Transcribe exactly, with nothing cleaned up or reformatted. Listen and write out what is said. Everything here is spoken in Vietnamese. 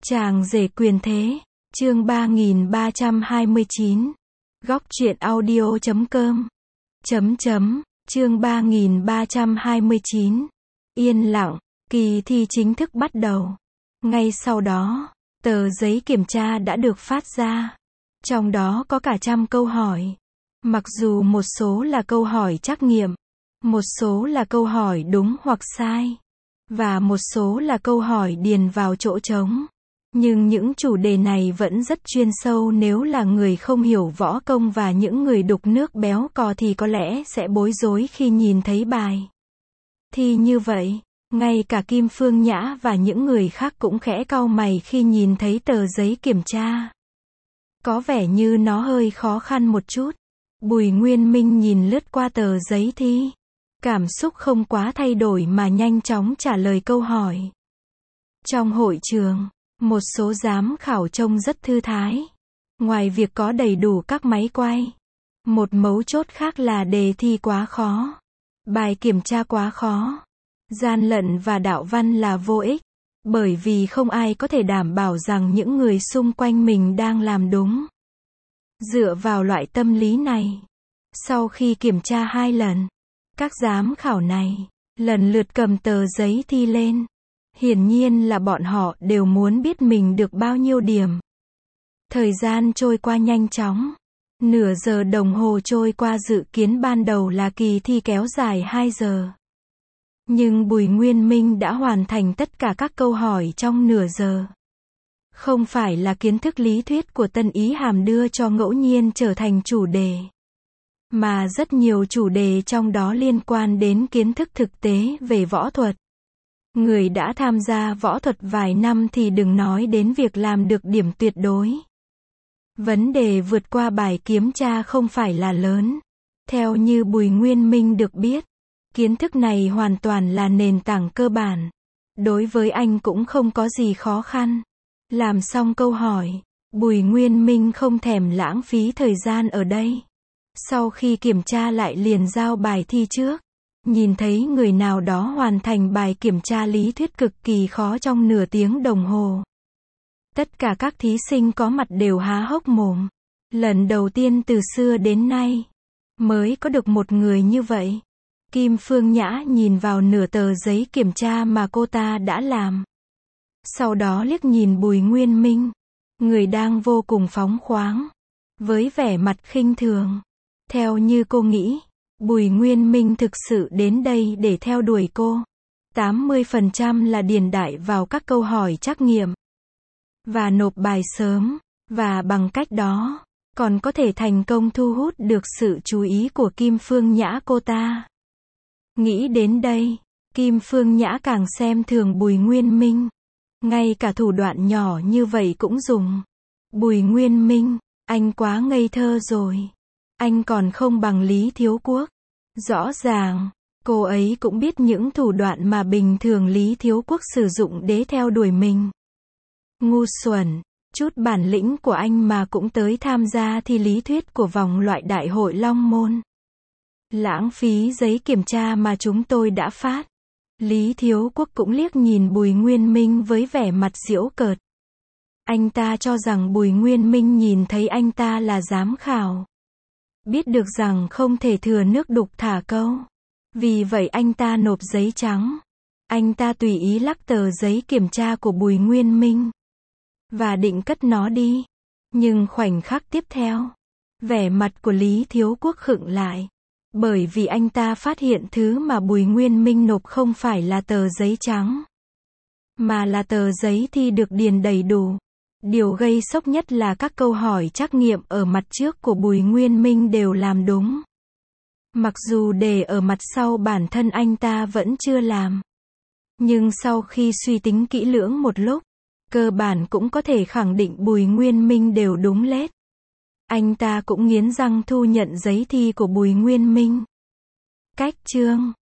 Chàng rể quyền thế, chương ba nghìn ba trăm hai mươi chín. Góc truyện audio chấm com. Chấm chấm, chương ba nghìn ba trăm hai mươi chín. Yên lặng, kỳ thi chính thức bắt đầu. Ngay sau đó, tờ giấy kiểm tra đã được phát ra. Trong đó có cả trăm câu hỏi. Mặc dù một số là câu hỏi trắc nghiệm, một số là câu hỏi đúng hoặc sai, và một số là câu hỏi điền vào chỗ trống. Nhưng những chủ đề này vẫn rất chuyên sâu, nếu là người không hiểu võ công và những người đục nước béo cò thì có lẽ sẽ bối rối khi nhìn thấy bài thi như vậy. Ngay cả Kim Phương Nhã và những người khác cũng khẽ cau mày khi nhìn thấy tờ giấy kiểm tra. Có vẻ như nó hơi khó khăn một chút. Bùi Nguyên Minh nhìn lướt qua tờ giấy thi. Cảm xúc không quá thay đổi mà nhanh chóng trả lời câu hỏi. Trong hội trường, một số giám khảo trông rất thư thái. Ngoài việc có đầy đủ các máy quay, một mấu chốt khác là đề thi quá khó. Bài kiểm tra quá khó. Gian lận và đạo văn là vô ích. Bởi vì không ai có thể đảm bảo rằng những người xung quanh mình đang làm đúng. Dựa vào loại tâm lý này, sau khi kiểm tra hai lần, các giám khảo này lần lượt cầm tờ giấy thi lên. Hiển nhiên là bọn họ đều muốn biết mình được bao nhiêu điểm. Thời gian trôi qua nhanh chóng. Nửa giờ đồng hồ trôi qua, dự kiến ban đầu là kỳ thi kéo dài hai giờ. Nhưng Bùi Nguyên Minh đã hoàn thành tất cả các câu hỏi trong nửa giờ. Không phải là kiến thức lý thuyết của Tân Ý Hàm đưa cho ngẫu nhiên trở thành chủ đề, mà rất nhiều chủ đề trong đó liên quan đến kiến thức thực tế về võ thuật. Người đã tham gia võ thuật vài năm thì đừng nói đến việc làm được điểm tuyệt đối. Vấn đề vượt qua bài kiểm tra không phải là lớn. Theo như Bùi Nguyên Minh được biết, kiến thức này hoàn toàn là nền tảng cơ bản. Đối với anh cũng không có gì khó khăn. Làm xong câu hỏi, Bùi Nguyên Minh không thèm lãng phí thời gian ở đây. Sau khi kiểm tra lại liền giao bài thi trước. Nhìn thấy người nào đó hoàn thành bài kiểm tra lý thuyết cực kỳ khó trong nửa tiếng đồng hồ. Tất cả các thí sinh có mặt đều há hốc mồm. Lần đầu tiên từ xưa đến nay, mới có được một người như vậy. Kim Phương Nhã nhìn vào nửa tờ giấy kiểm tra mà cô ta đã làm. Sau đó liếc nhìn Bùi Nguyên Minh, người đang vô cùng phóng khoáng, với vẻ mặt khinh thường. Theo như cô nghĩ, Bùi Nguyên Minh thực sự đến đây để theo đuổi cô. tám mươi phần trăm là điền đại vào các câu hỏi trắc nghiệm và nộp bài sớm, và bằng cách đó, còn có thể thành công thu hút được sự chú ý của Kim Phương Nhã cô ta. Nghĩ đến đây, Kim Phương Nhã càng xem thường Bùi Nguyên Minh. Ngay cả thủ đoạn nhỏ như vậy cũng dùng. Bùi Nguyên Minh, anh quá ngây thơ rồi. Anh còn không bằng Lý Thiếu Quốc. Rõ ràng, cô ấy cũng biết những thủ đoạn mà bình thường Lý Thiếu Quốc sử dụng để theo đuổi mình. Ngu xuẩn, chút bản lĩnh của anh mà cũng tới tham gia thi lý thuyết của vòng loại đại hội Long Môn. Lãng phí giấy kiểm tra mà chúng tôi đã phát. Lý Thiếu Quốc cũng liếc nhìn Bùi Nguyên Minh với vẻ mặt giễu cợt. Anh ta cho rằng Bùi Nguyên Minh nhìn thấy anh ta là giám khảo. Biết được rằng không thể thừa nước đục thả câu. Vì vậy anh ta nộp giấy trắng. Anh ta tùy ý lắc tờ giấy kiểm tra của Bùi Nguyên Minh và định cất nó đi. Nhưng khoảnh khắc tiếp theo, vẻ mặt của Lý Thiếu Quốc khựng lại. Bởi vì anh ta phát hiện thứ mà Bùi Nguyên Minh nộp không phải là tờ giấy trắng, mà là tờ giấy thi được điền đầy đủ. Điều gây sốc nhất là các câu hỏi trắc nghiệm ở mặt trước của Bùi Nguyên Minh đều làm đúng. Mặc dù đề ở mặt sau bản thân anh ta vẫn chưa làm. Nhưng sau khi suy tính kỹ lưỡng một lúc, cơ bản cũng có thể khẳng định Bùi Nguyên Minh đều đúng lết. Anh ta cũng nghiến răng thu nhận giấy thi của Bùi Nguyên Minh. Cách chương